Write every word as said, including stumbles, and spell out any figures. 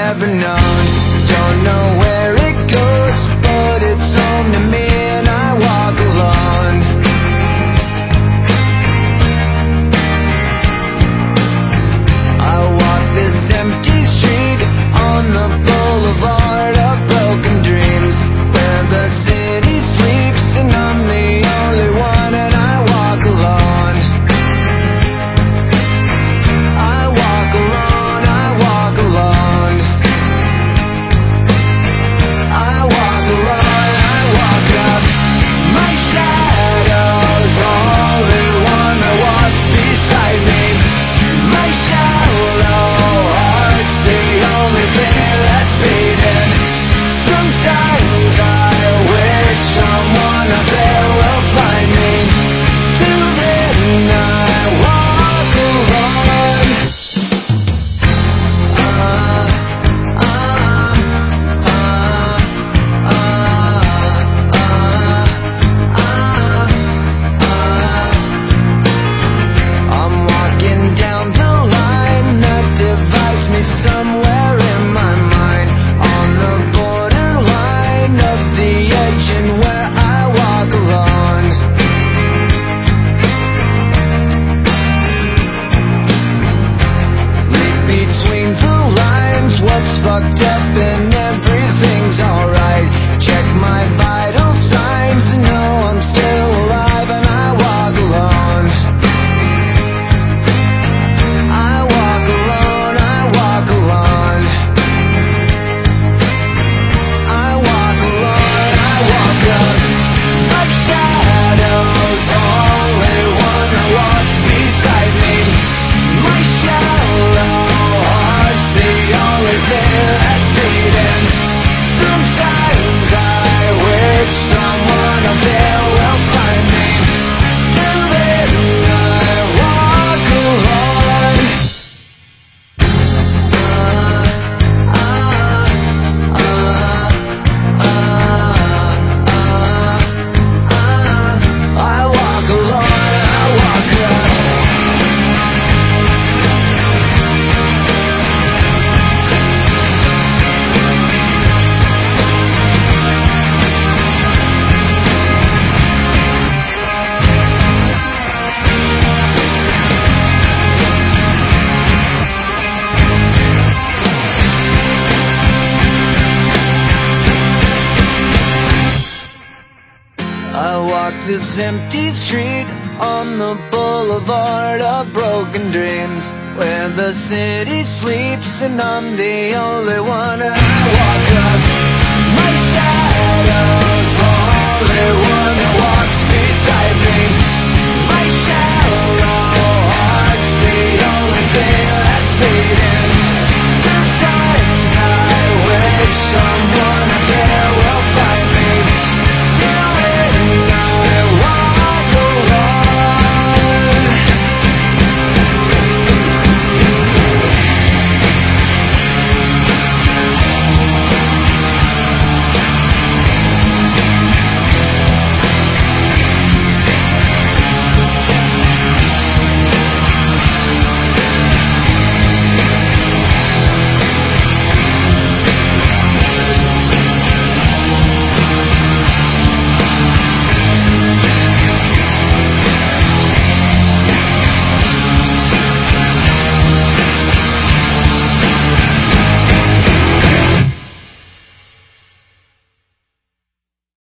ever known. Don't know where it goes, but it's home to me, and I walk alone. I walk this empty street on the boulevard of broken dreams, where the city sleeps and I'm the only one, and I walk alone. I walk alone, I walk alone. I walk alone, I walk up. My shadow's only one that walks beside me. My shallow heart's the only thing that's beating. Sometimes I wish someone up there will find me. Till then I walk alone. Uh, uh, uh, uh, uh, I'm walking down the line that divides me somewhere in my mind, on the borderline of the edge and where I walk alone. Read between the lines what's fucked up and everything's alright. Check my vital signs and know I'm still alive, and I walk alone. I walk alone, I walk alone. I walk alone, I walk up. My shadow's only one that walks beside me. My shallow heart's the only thing that's beating. Sometimes I wish someone up there will find me. Till then I walk alone. Uh, uh, uh, uh, I walk alone, I walk up. I walk this empty street on the boulevard of broken dreams, where the city sleeps and I'm the only one, and I walk up.